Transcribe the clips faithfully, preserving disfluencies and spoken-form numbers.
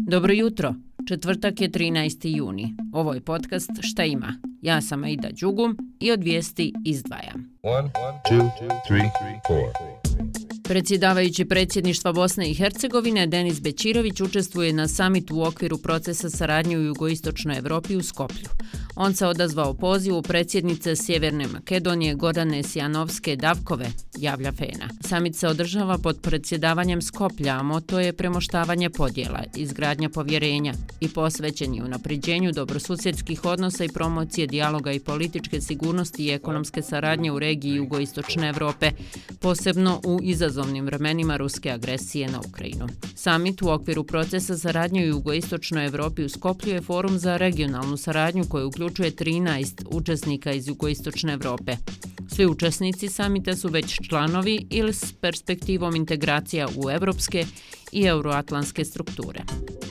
Dobro jutro, četvrtak je trinaesti juni. Ovo je podcast Šta ima? Ja sam Aida Đugum i od vijesti izdvajam. One, two, three, four. Predsjedavajući predsjedništva Bosne i Hercegovine Denis Bećirović učestvuje na samitu u okviru procesa saradnje u jugoistočnoj Europi u Skoplju. On se odazvao pozivu predsjednice Sjeverne Makedonije Gordane Sijanovske-Davkove, javlja Fena. Samit se održava pod predsjedavanjem Skoplja, a moto je premoštavanje podjela, izgradnja povjerenja i posvećen je unapređenju dobrosusjedskih odnosa i promocije dijaloga i političke sigurnosti i ekonomske saradnje u regiji jugoistočne Europe, posebno u izazovnim vremenima ruske agresije na Ukrajinu. Samit u okviru procesa saradnje u jugoistočnoj Europi u Skoplju je forum za regionalnu saradnju koju uključuje trinaest učesnika iz jugoistočne Europe. Svi učesnici samita su već članovi ili s perspektivom integracija u evropske i euroatlantske strukture.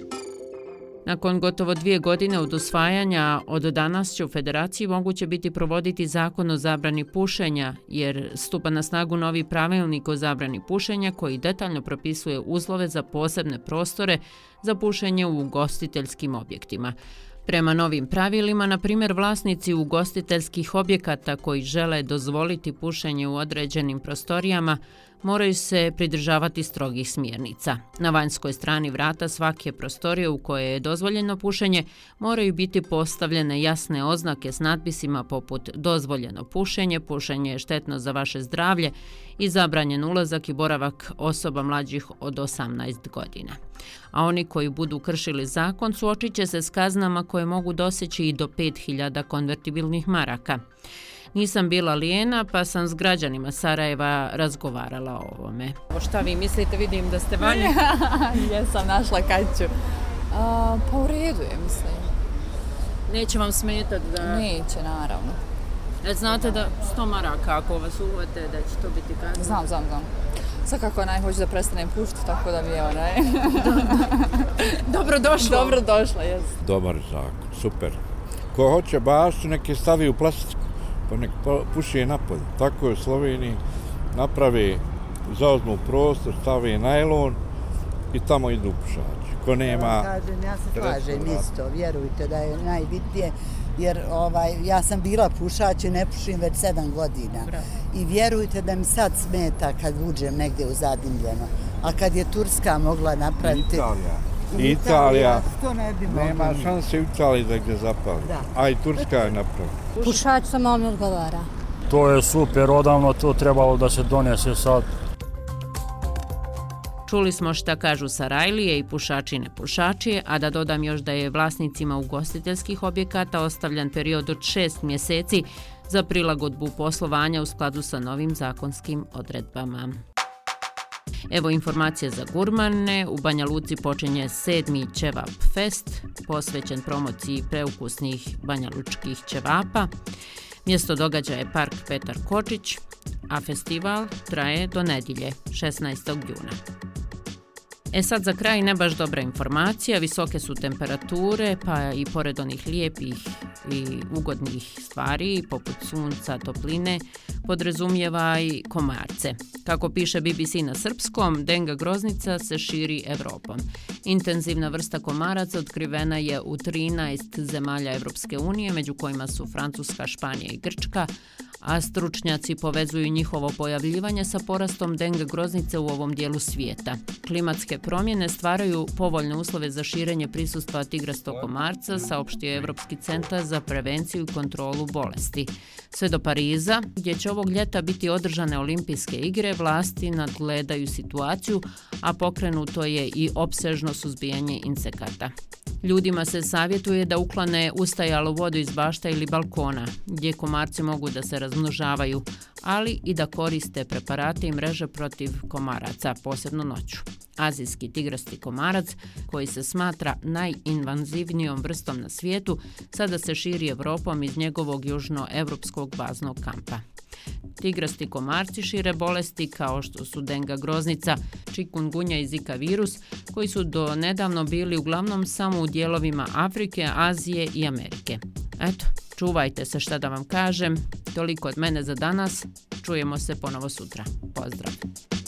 Nakon gotovo dvije godine od usvajanja, od danas će u Federaciji moguće biti provoditi zakon o zabrani pušenja, jer stupa na snagu novi pravilnik o zabrani pušenja koji detaljno propisuje uslove za posebne prostore za pušenje u ugostiteljskim objektima. Prema novim pravilima, na primjer, vlasnici ugostiteljskih objekata koji žele dozvoliti pušenje u određenim prostorijama moraju se pridržavati strogih smjernica. Na vanjskoj strani vrata svake prostorije u kojoj je dozvoljeno pušenje moraju biti postavljene jasne oznake s natpisima poput dozvoljeno pušenje, pušenje je štetno za vaše zdravlje i zabranjen ulazak i boravak osoba mlađih od osamnaest godina. A oni koji budu kršili zakon suočit će se s kaznama koje mogu doseći i do pet hiljada konvertibilnih maraka. Nisam bila lijena, pa sam s građanima Sarajeva razgovarala o ovome. Šta vi mislite, vidim da ste vani? Jesam našla kaću. A, pa u redu je, mislim. Neće vam smetati da... Neće, naravno. E, znate da sto maraka ako vas uvode da će to biti kazna? Znam, znam, znam. Sad kako onaj hoće da prestanem pušiti, tako da mi je onaj... Dobro došlo. Dobro došla, jes. Dobar zakon, super. Ko hoće bašću, nek je stavi u plastiku, pa nek puši je napolje. Tako je u Sloveniji, napravi, zauzmu prostor, stavi najlon i tamo idu pušači. Ko nema... Ja kažem, ja se slažem isto, vjerujte da je najbitnije, jer ovaj, ja sam bila pušač i ne pušim već sedam godina. Bravo. I vjerujte da mi sad smeta kad uđem negdje u zadimljeno. A kad je Turska mogla napraviti... Italija. Italija, to ne bi mogla. nema šanse u Italiji da gdje zapali. Da. A i Turska je napravila. Pušač samo mi odgovara. To je super, odavno to trebalo da se donese sad. Čuli smo šta kažu Sarajlije i pušači i nepušači, a da dodam još da je vlasnicima ugostiteljskih objekata ostavljen period od šest mjeseci za prilagodbu poslovanja u skladu sa novim zakonskim odredbama. Evo informacije za gurmane. U Banja Luci počinje sedmi Ćevap Fest, posvećen promociji preukusnih banjalučkih ćevapa. Mjesto događaja je Park Petar Kočić, a festival traje do nedjelje, šesnaestog juna. E sad za kraj ne baš dobra informacija, visoke su temperature, pa i pored onih lijepih i ugodnih stvari, poput sunca, topline, podrazumijeva i komarce. Kako piše B B C na srpskom, denga groznica se širi Evropom. Intenzivna vrsta komaraca otkrivena je u trinaest zemalja Evropske unije, među kojima su Francuska, Španija i Grčka, a stručnjaci povezuju njihovo pojavljivanje sa porastom denga groznice u ovom dijelu svijeta. Klimatske promjene stvaraju povoljne uslove za širenje prisustva tigrastog komarca, saopštio je Europski centar za prevenciju i kontrolu bolesti. Sve do Pariza, gdje će ovog ljeta biti održane olimpijske igre, vlasti nadgledaju situaciju, a pokrenuto je i opsežno suzbijanje insekata. Ljudima se savjetuje da uklone ustajalu vodu iz bašta ili balkona, gdje komarci mogu da se razmnožavaju, ali i da koriste preparate i mreže protiv komaraca, posebno noću. Azijski tigrasti komarac, koji se smatra najinvanzivnijom vrstom na svijetu, sada se širi Evropom iz njegovog južnoevropskog baznog kampa. Tigrasti komarci šire bolesti kao što su denga groznica, čikungunja i zika virus, koji su do nedavno bili uglavnom samo u dijelovima Afrike, Azije i Amerike. Eto, čuvajte se, šta da vam kažem. Toliko od mene za danas. Čujemo se ponovo sutra. Pozdrav!